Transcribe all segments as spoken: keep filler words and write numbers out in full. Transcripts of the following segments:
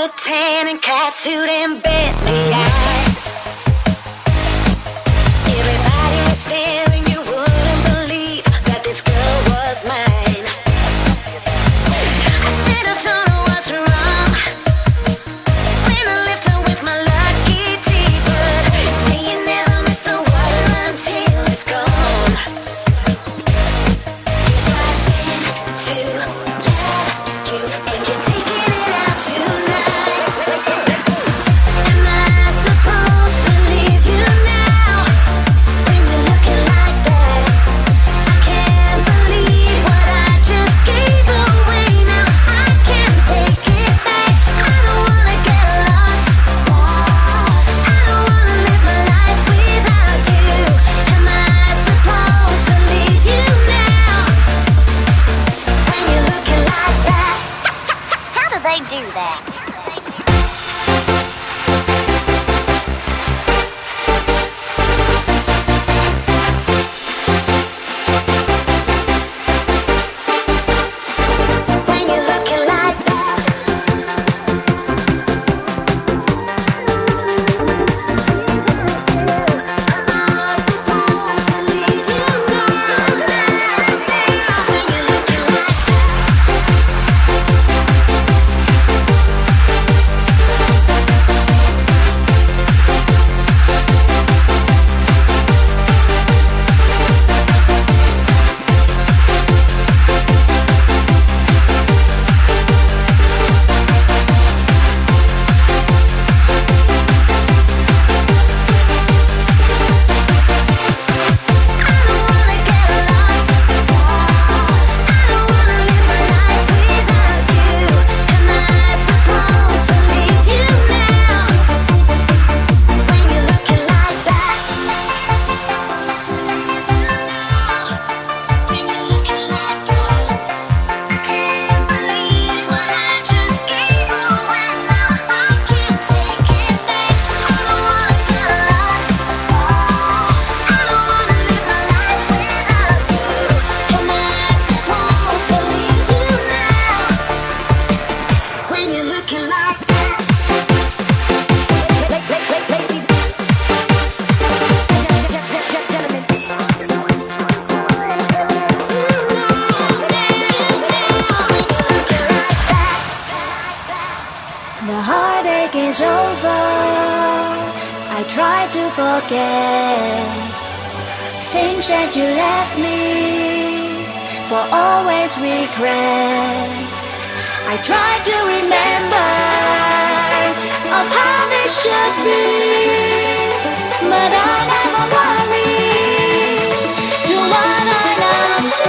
a tan and cat suit and Bentley eyes. Everybody was staring, you wouldn't believe that this girl was mine. I said I told her what's wrong when I left her with my lucky T-bird. Say you never miss the water until it's gone. Yes, I've been to love you and you're taking it out tonight. Am I supposed to leave you now when you're looking like that? I can't believe what I just gave away. Now I can't take it back. I don't wanna get lost. I don't wanna live my life without you. Am I supposed to leave you now when you're looking like that? How do they do that? When you're looking like that. The heartache is over. I tried to forget things that you left me for always regrets. I tried to remember of how this should be, but I never worry to what I lost.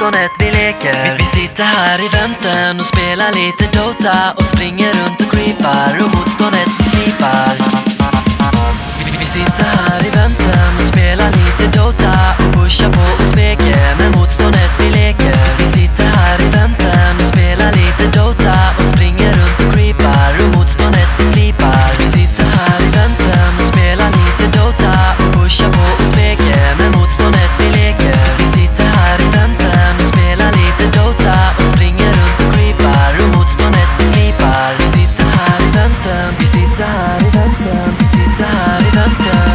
motståndet vi leker. Vi, vi sitter här i väntan och spelar lite Dota och springer runt och creepar och motståndet vi slipar. Vi, vi sitter här i väntan och spelar lite Dota och pushar på och speker med motståndet vi leker. Vi sitter här i väntan och spelar lite Dota och springer runt och creepar och motståndet vi slipar. Vi sitter här i väntan och spelar lite Dota och pushar på och speker med motståndet vi leker. Vi sitter här i väntan och spelar lite Dota och springer runt och creepar och motståndet vi slipar. Vi sitter här i väntan, vi sitter här i väntan, vi sitter här i väntan.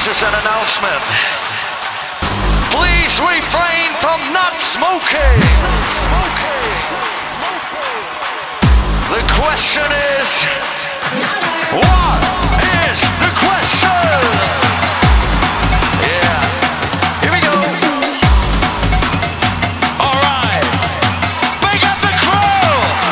is an announcement. Please refrain from not smoking. The question is, what is the question? Yeah, here we go. All right, big up the crew.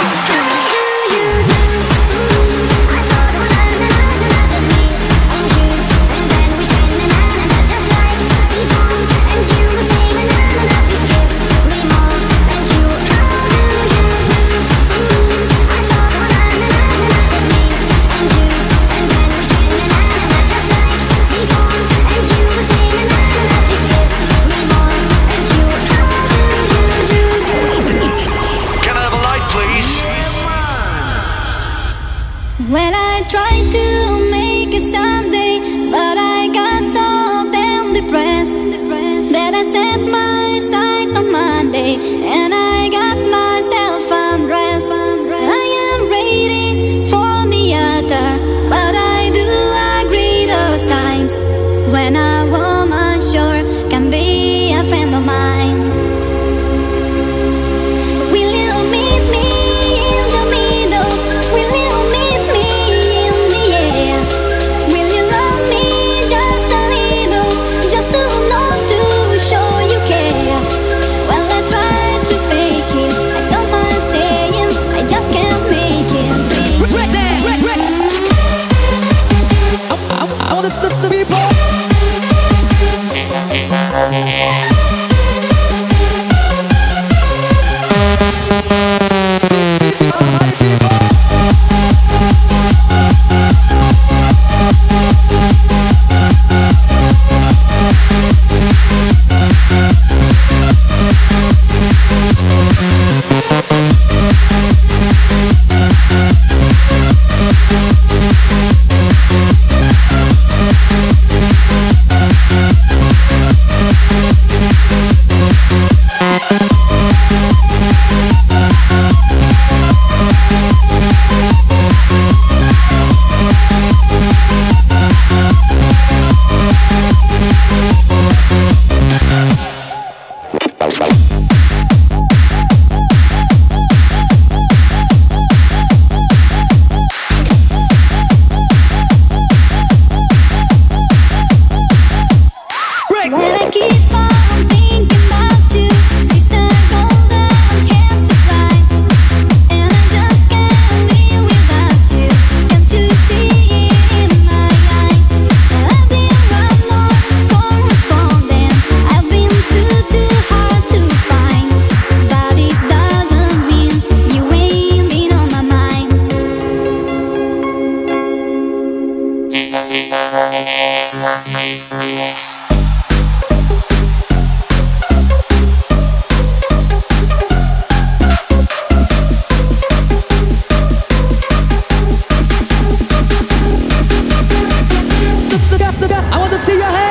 Well, I tried to make it Sunday, but I got so damn depressed, depressed that I set my sight on Monday, and I got myself undressed. I am ready for the altar, but I do agree those times when a woman sure can be a friend of mine. Will you meet me in the middle? Will you meet me in the air? Will you love me just a little, just to not to show you care? Well, I tried to fake it, I don't mind saying, I just can't make it. I want the, the people. Well, I keep on thinking about you, sister golden hair surprise, and I just can't live without you. Can't you see it in my eyes? I've been one more correspondent, I've been too too hard to find, but it doesn't mean you ain't been on my mind. I want to see your hands.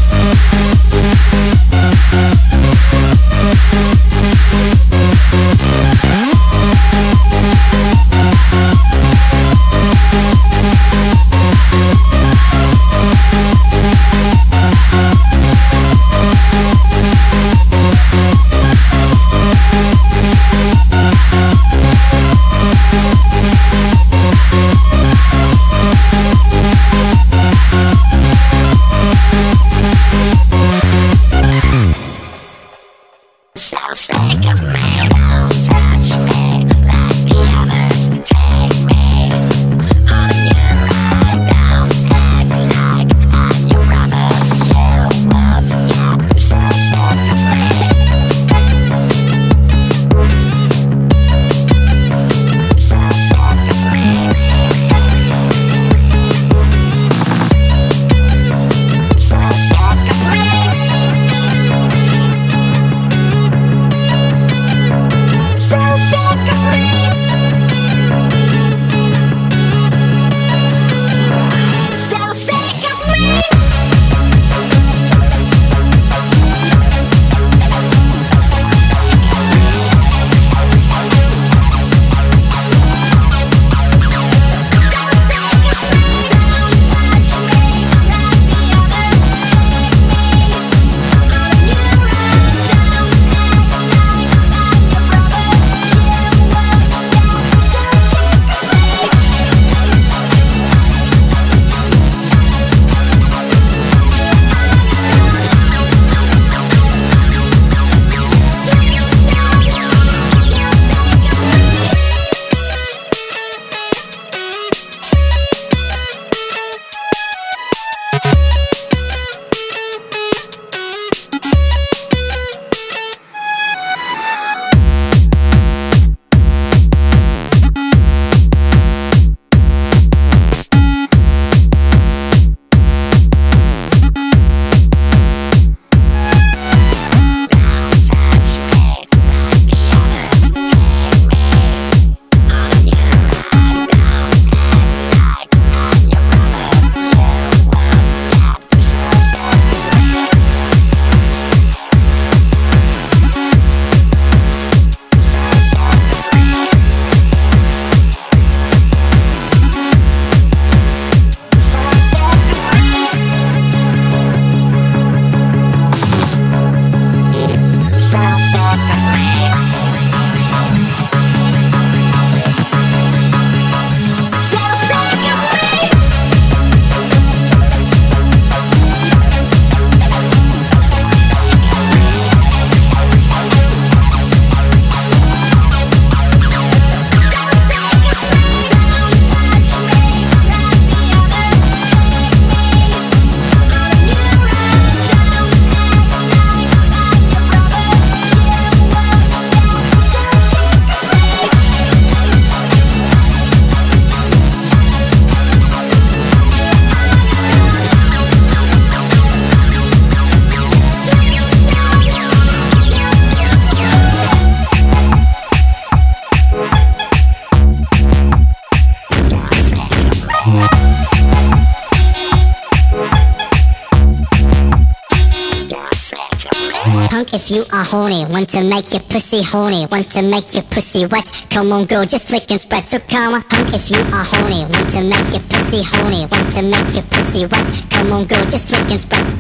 We'll be right back. Hunk if you are horny, want to make your pussy horny, want to make your pussy wet. Come on girl, just lick and spread. So come on, hunk if you are horny, want to make your pussy horny, want to make your pussy wet. Come on girl, just lick and spread.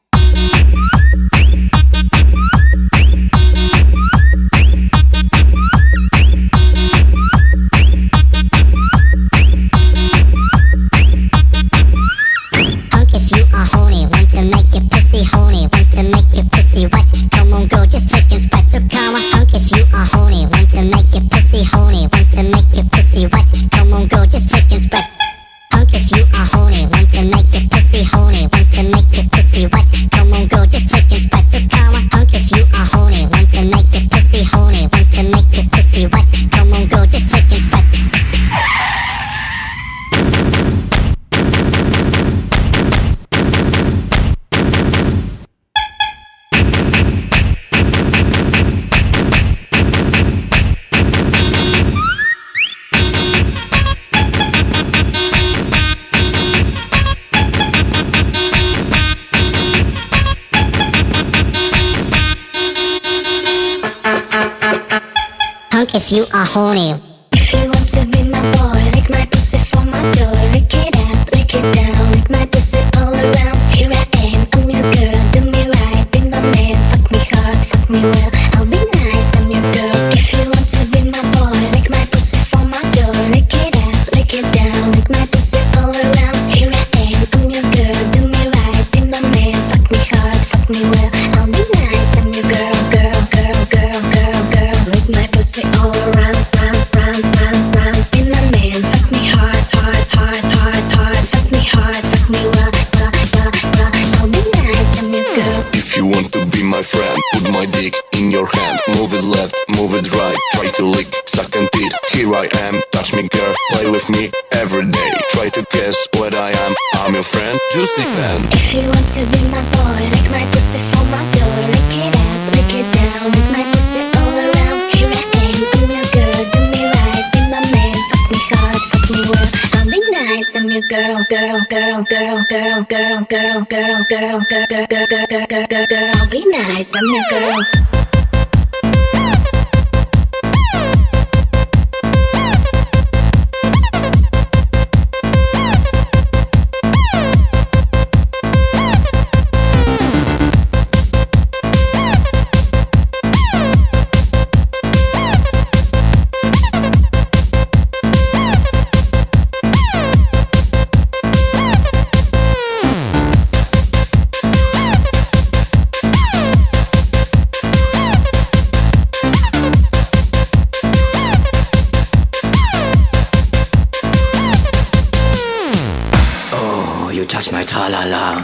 If you are horny. If you want to be my boy, lick my pussy for my joy. Lick it up, lick it down, lick my pussy all around. Here I am, I'm your girl, do me right, be my man. Fuck me hard, fuck me well, I'll be nice, I'm your girl. If you want to be my boy, lick my pussy for my joy. Lick it up, lick it down, lick my pussy all around. Here I am, I'm your girl, do me right, be my man. Fuck me hard, fuck me well, I'll be nice, I'm your girl, girl, girl, girl, girl, girl. Lick my pussy all around, round, round, round, round. Be my man, fuck me hard, hard, hard, hard, hard. Fuck me hard, fuck me well, well, well, well. I'll be nice, I'm your girl. If you want to be my friend, put my dick in your hand. Move it left, move it right. Try to lick, suck and teeth. Here I am, touch me girl, play with me every day. Try to guess what I am, I'm your friend, Juicy Fan. If you want to be my boy, lick my pussy for my joy. Lick it up, lick it down, lick my pussy all around. Here I am, I'm your girl, do me right, be my man. Fuck me hard, fuck me well, I'll be nice, I'm your girl, girl, girl, girl, girl, girl, girl, girl, girl, girl, girl, girl, girl, girl, girl, girl. I'll be nice, I'm your girl. Touch my tra-la-la.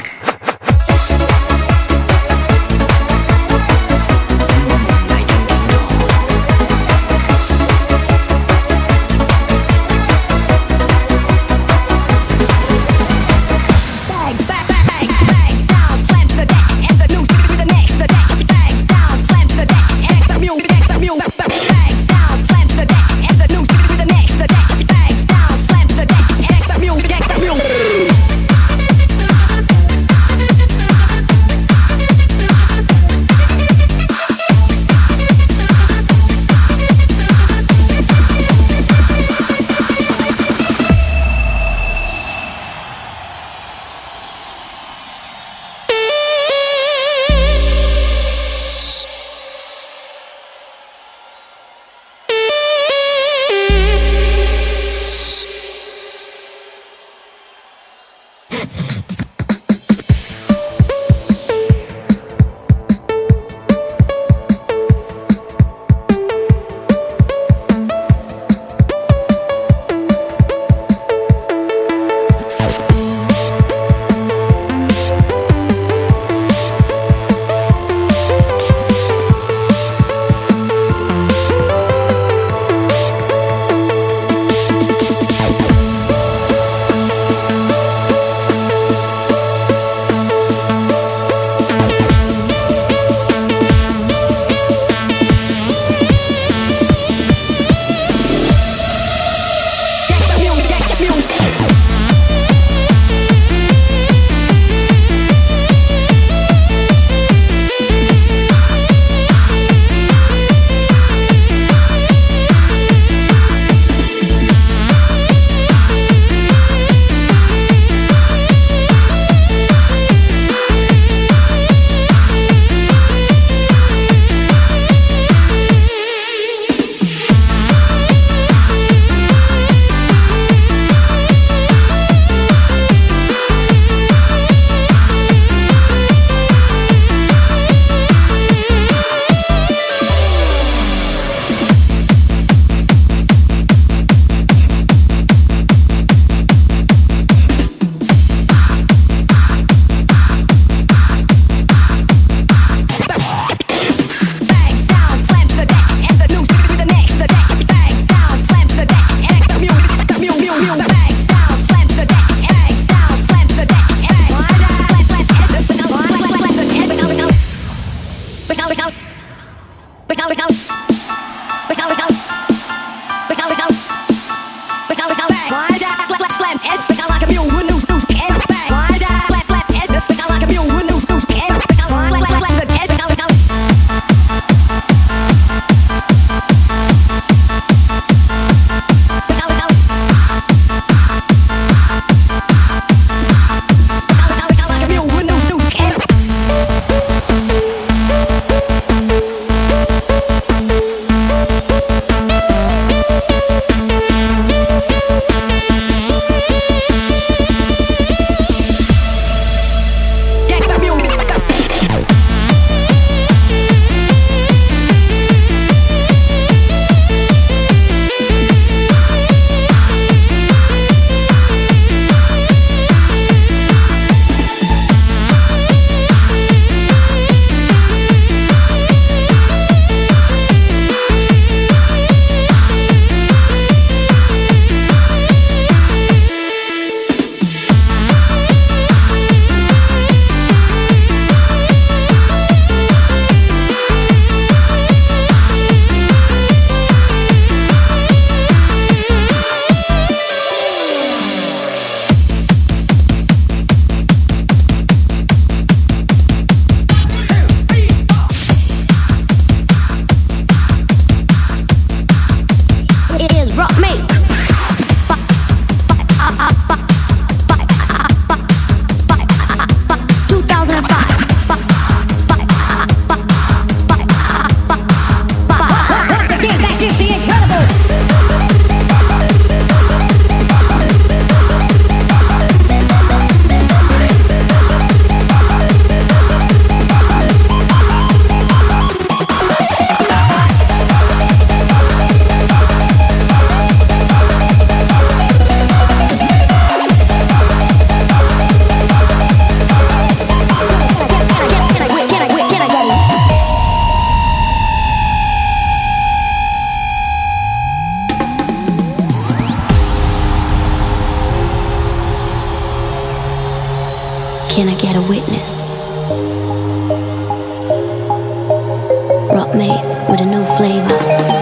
with a new flavor.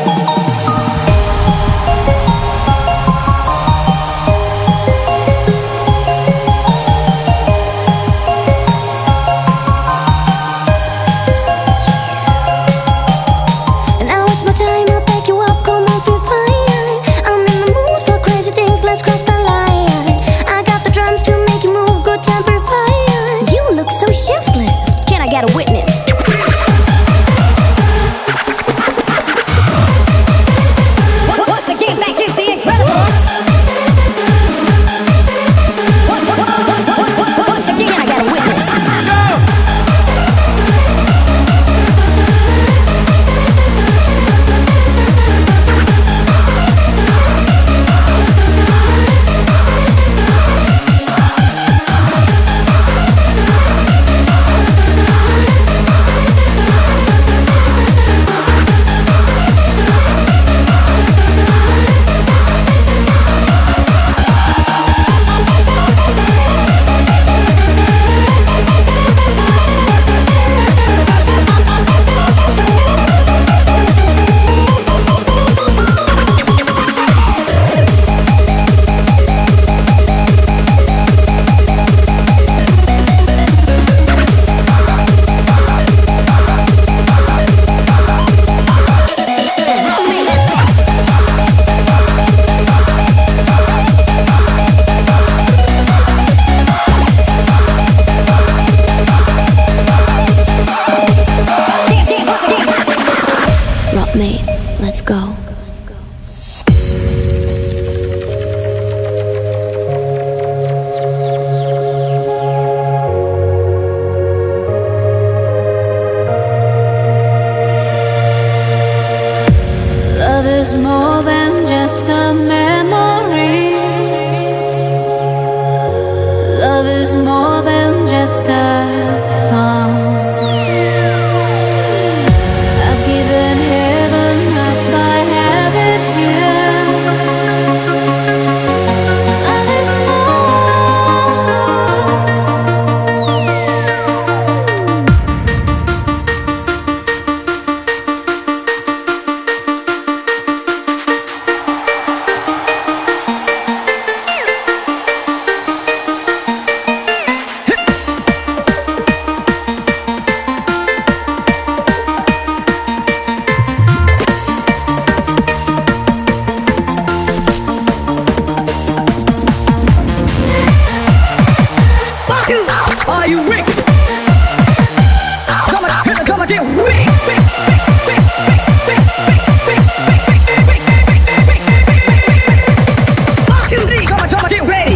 Got a witness. Once again, back is the incredible. Once again, I got a witness. Let's go. Love is more than just a memory. Love is more than just a song. I've given heaven up, I have it here. Love is Are you wicked? Come on, come on, get wicked. One, two, three, come on, come on, get ready.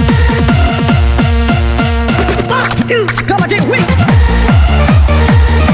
Come on, get wicked.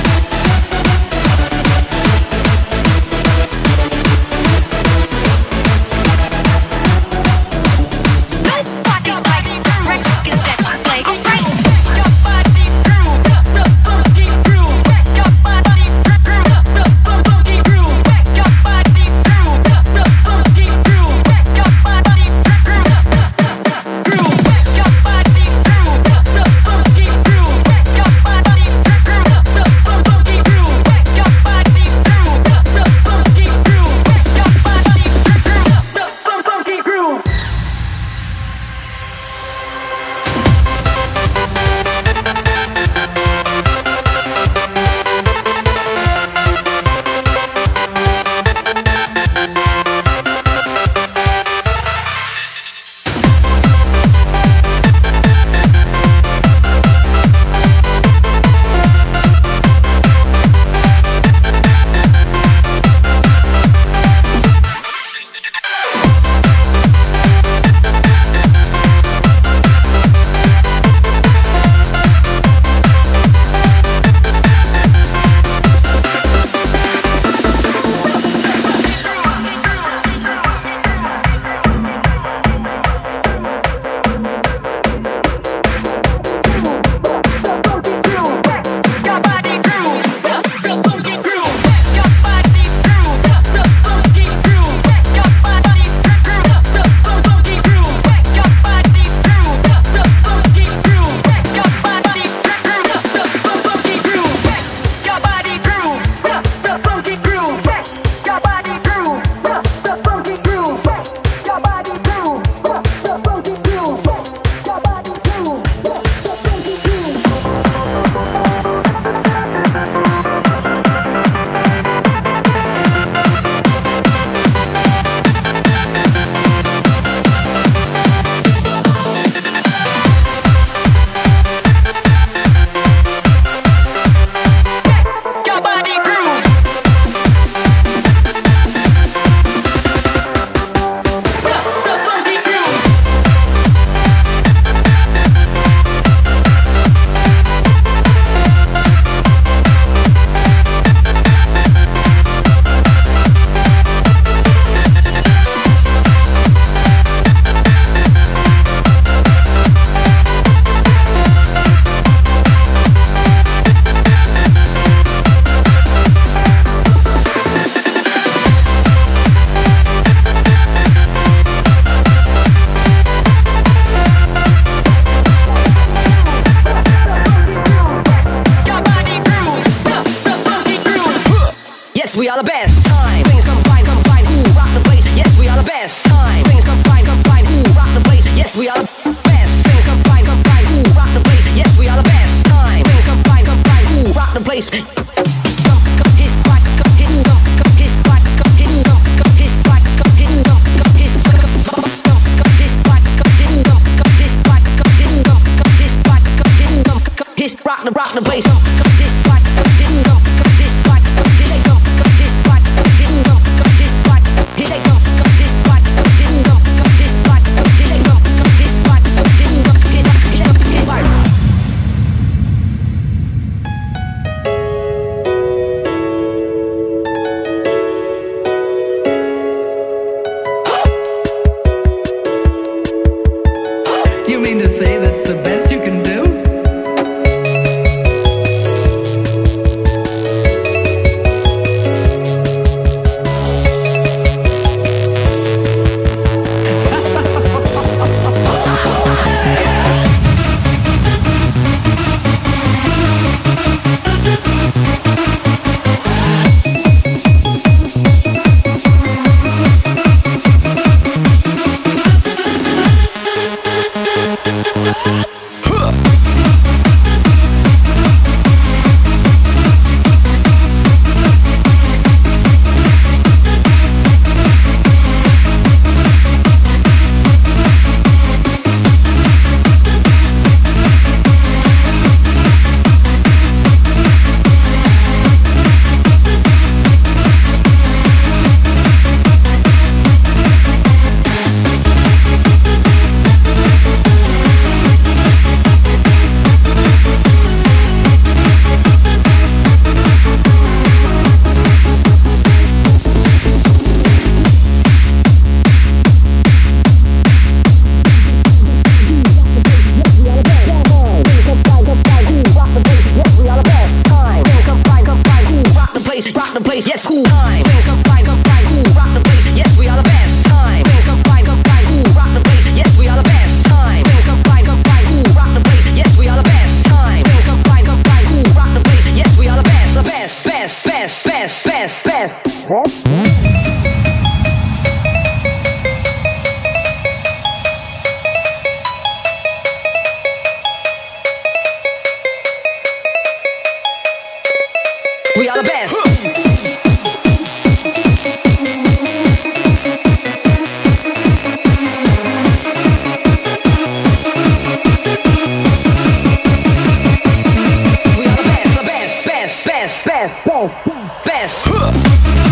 his rock the rock the place. His spot, his dump, his spot, his dump, his spot, his dump, his spot, his dump, his spot, his dump, his spot, his dump, his spot, his dump, his dump, his dump, his spot. You mean to say that's the best you can do? Rock the place, yes, cool. Time. Come by, come by, cool. Rock the place, yes, we are the best. Time. Come by, come by, cool. Rock the place, yes, we are the best. Time. Come by, come by, cool. Rock the place, yes, we are the best. Time. Come by, come by, cool. Rock the place, yes, we are the best. The best, best, best, best, best, best. We are the best. We are the best, the best, best, best, best, best, best.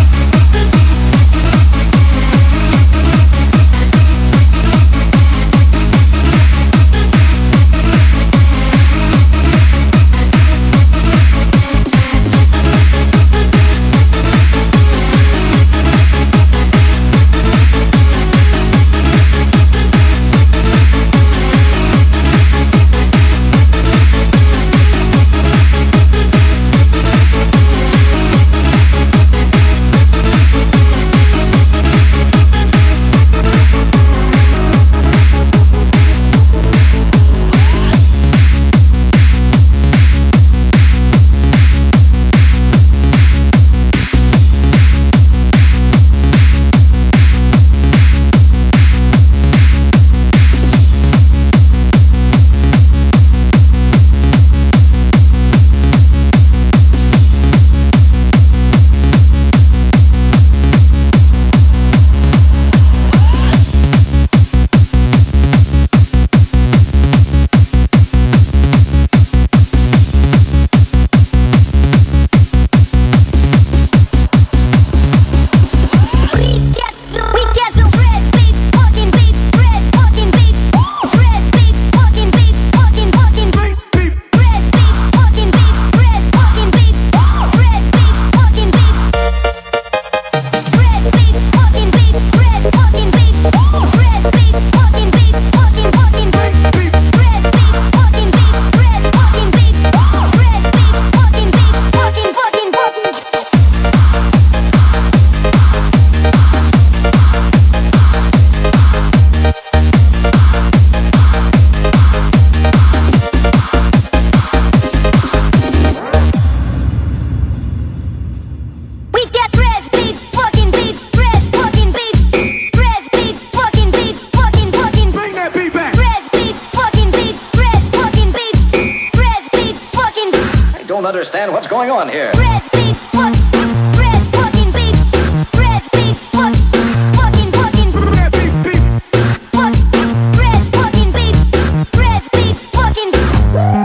don't understand what's going on here. Press beats, fuck, press fucking beats, press beats, fuck, fucking fucking fuck, press fucking beats, press beats, fucking.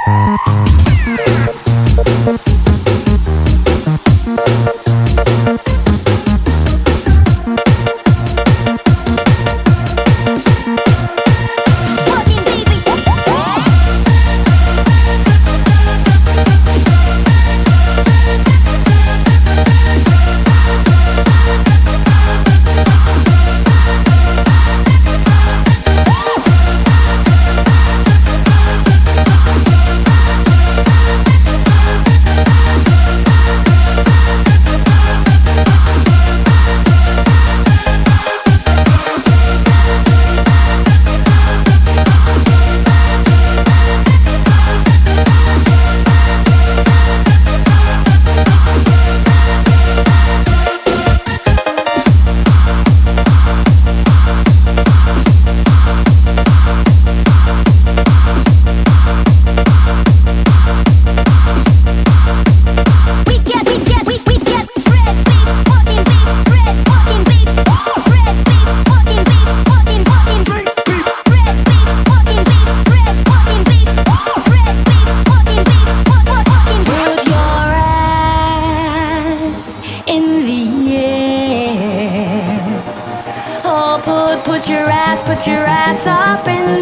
Put your ass, put your ass up in